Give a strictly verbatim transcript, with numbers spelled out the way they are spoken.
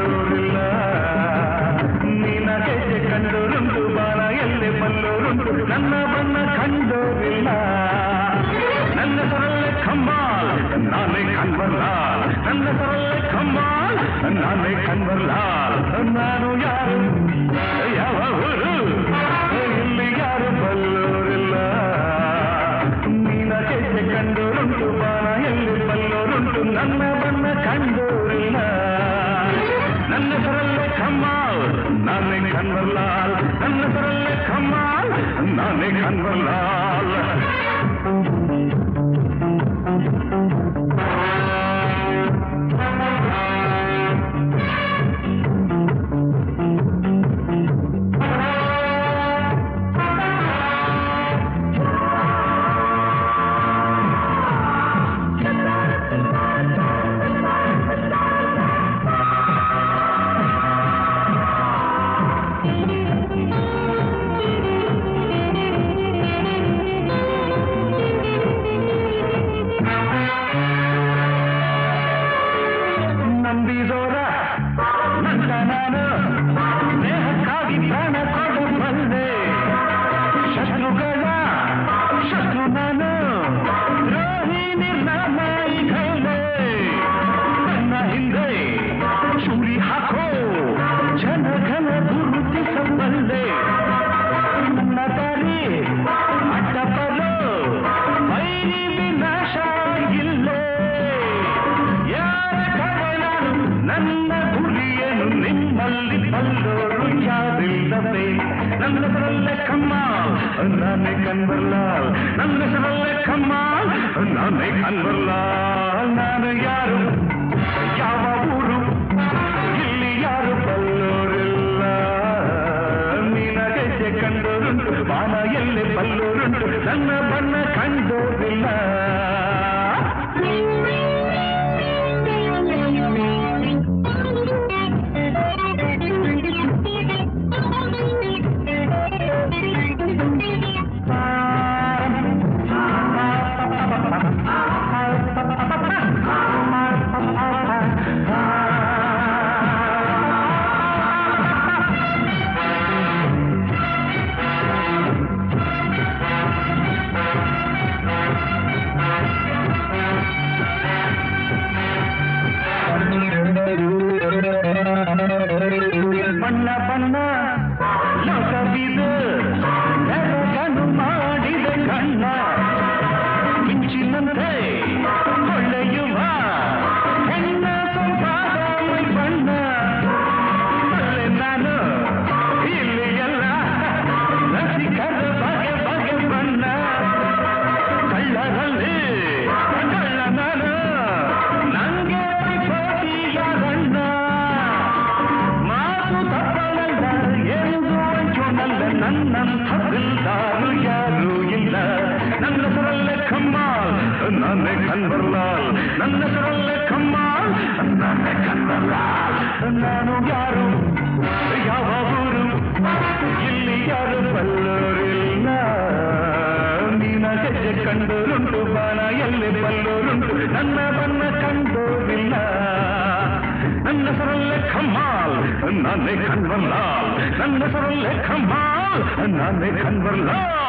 ಬಲ್ಲೋರಿಲ್ಲ ನೀನ ಹೆಜ್ಜೆ ಕಂಡೋರುಂಟು ಬಾಲ ಎಲ್ಲೆ ಬಲ್ಲೋರುಂಟು ನನ್ನ ಬಣ್ಣ ಕಂಡೋರಿಲ್ಲ ನನ್ನ ಸರಳೆ ಕಮ್ಮಾಲ್ ನಾನೇ ಕನ್ವರ್ಲಾಲ್ ನನ್ನ ಸರಳೆ ಕಮ್ಮಾಲ್ ನಾನೇ ಕನ್ವರ್ಲಾಲ್ ನಾನು ಯಾರು ಯಾವ ಊರು ಇಲ್ಲಿ ಯಾರು ಬಲ್ಲೋರಿಲ್ಲ ನೀನ ಹೆಜ್ಜೆ ಕಂಡೋರುಂಟು ಬಾಲ ಎಲ್ಲಿ ಬಲ್ಲೋರುಂಟು ನನ್ನ ಬಣ್ಣ ಕಂಡೋರಿಲ್ಲ ನನ್ನ ಸರಳೆ ಕಮ್ಮಾಲ್ ನಾನೇ ಕನ್ವರ್ಲಾಲ್ ನನ್ನ ಸರಳೆ ಕಮ್ಮಾಲ್ ನಾನೇ ಕನ್ವರ್ಲಾಲ್ ನಂಬಿದೋರ ನನ್ನ ನಾನು ದೇಹಕ್ಕಾಗಿ ಪ್ರಾಣ ಕೊಡಬಲ್ಲೆ ಶತ್ರುಗಳ ಶತ್ರು ನಾನು ದ್ರೋಹಿ ನಿರ್ನಾಮೈಗಳೇ ನನ್ನ ಹಿಂದೆ ಚೂರಿ ಹಾಕೋ ಜನಘನ ಗುರುತಿಸಬಲ್ಲೆ ನನ್ನ ದಾರಿ ಅಡ್ಡಬಲು ವೈರಿ ವಿನಾಶ ಇಲ್ಲೇ ನನ್ನ ಗುರಿಯನ್ನು ನಿಮ್ಮಲ್ಲಿ ಬಲ್ಲೋರು ಯಾರಿಲ್ಲವೇ ನನ್ನ ಸರಳೆ ಕಮ್ಮಾಲ್ ನಾನೇ ಕನ್ವರ್ಲಾಲ್ ನನ್ನ ಸರಳೆ ಕಮ್ಮಾಲ್ ನಾನೇ ಕನ್ವರ್ಲಾಲ್ ನಾನು ಯಾರು ಯಾವ ಊರು ಇಲ್ಲಿ ಯಾರು ಬಲ್ಲೋರಿಲ್ಲ ನೀನ ಹೆಜ್ಜೆ ಕಂಡೋರುಂಟು ಬಾಣ ಎಲ್ಲಿ ಬಲ್ಲೋರುಂಟು ನನ್ನ ಬಣ್ಣ ಕಂಡೋರಿಲ್ಲ ಬಣ್ಣ ಬಣ್ಣ ಲೋಕವಿದು ಬೆರಗನು ಮಾಡಿದ ಕಣ್ಣ ಮಿಂಚಿನಂತೆ ಹೊಳೆಯುವ ಹೆಣ್ಣ ಸೊಂಪಾದ ಮೈ ಬಣ್ಣ ಅಲ್ಲೇ ನಾನು ಇಲ್ಲಿ ಎಲ್ಲ ರಸಿಕರ ಬಗೆ ಬಗೆ ಬಣ್ಣ ಕಳ್ಳರಲ್ಲಿ ಕಳ್ಳ ನಾನು ನಂಗೆ ಪೈಪೋಟಿಯಾಗಣ್ಣ ನನ್ನಂಥ ದಿಲ್ದಾರು ಯಾರೂ ಇಲ್ಲ ನನ್ನ ಸರಳೆ ಕಮ್ಮಾಲ್ ನಾನೇ ಕನ್ವರ್ಲಾಲ್ ನನ್ನ ಸರಳೆ ಕಮ್ಮಾಲ್ ನಾನೇ ಕನ್ವರ್ಲಾಲ್ ನಾನು ಯಾರು ಯಾವ ಊರು ಇಲ್ಲಿ ಯಾರು ಬಲ್ಲೋರಿಲ್ಲ ನೀನ ಹೆಜ್ಜೆ ಕಂಡೋರುಂಟು ಬಾಣ ಎಲ್ಲಿ ಬಲ್ಲೋರುಂಟು ನನ್ನ ಬಣ್ಣ ಕಂಡೋರಿಲ್ಲ ನನ್ನ ಸರಳೆ ಕಮ್ಮಾಲ್ ನಾನೇ ಕನ್ವರ್ಲಾಲ್ ನನ್ನ ಸರಳೆ ಕಮ್ಮಾಲ್ ನಾನೇ ಕನ್ವರ್ಲಾಲ್